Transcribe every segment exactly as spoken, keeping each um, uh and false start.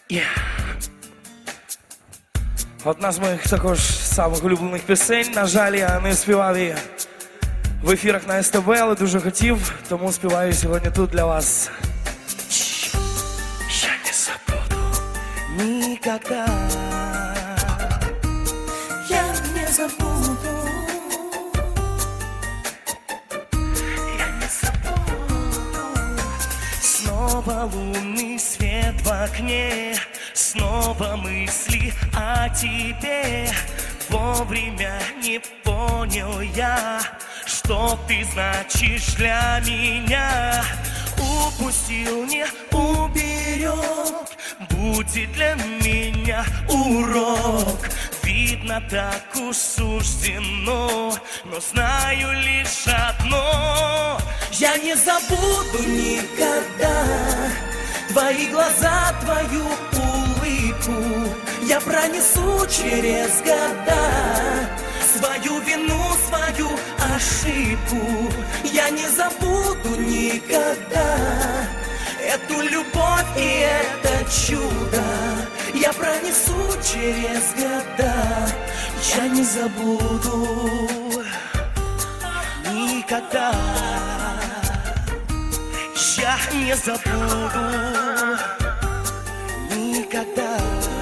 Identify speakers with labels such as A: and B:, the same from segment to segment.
A: Yeah. Одна з моїх також самих улюблених пісень. На жаль, я не співав її в ефірах на ес те бе, але дуже хотів, тому співаю сьогодні тут для вас. Я не забуду никогда.
B: Я не забуду.
A: Я не забуду. Снова лунный свет в окне, снова мысли о тебе. Вовремя не понял я, что ты значишь для меня. Упустил, не уберег, будет для меня урок. Видно, так уж суждено, но знаю лишь одно:
B: я не забуду никогда твои глаза, твою улыбку. Я пронесу через года свою вину, свою ошибку. Я не забуду никогда эту любовь и это чудо. Я пронесу через года. Я не забуду
A: никогда. Я не забуду никогда.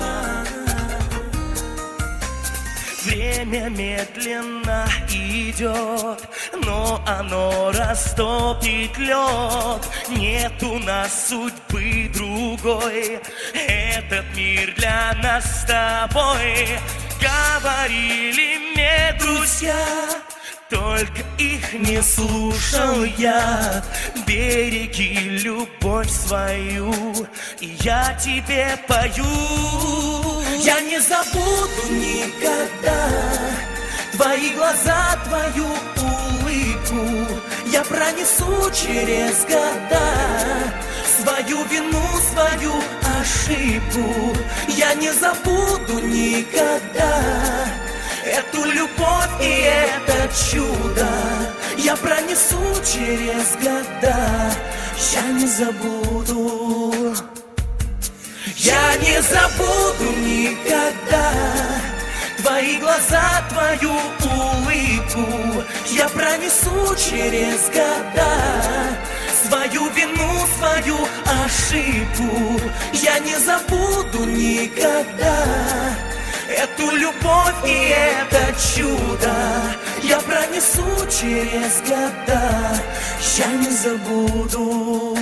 A: Время медленно идет, но оно растопит лед. Нет у нас судьбы другой, этот мир для нас с тобой. Говорили мне друзья, только их не слушал я. Береги любовь свою, и я тебе пою.
B: Я не забуду никогда твои глаза, твою улыбку. Я пронесу через года свою вину, свою ошибку. Я не забуду никогда эту любовь и это чудо. Я пронесу через года. Я не забуду. Я не забуду никогда твои глаза, твою улыбку. Я пронесу через года свою вину, свою ошибку. Я не забуду никогда эту любовь и это чудо. Я пронесу через года. Я не забуду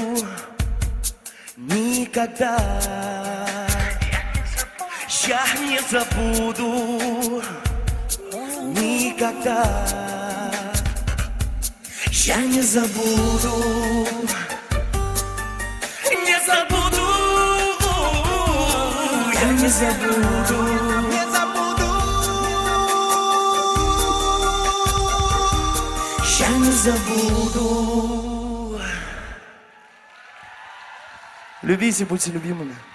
B: никогда. Я не забуду никогда. Я не забуду. Не забуду. Я не забуду. Не забуду.
A: Я не забуду. Любите, будьте любимыми.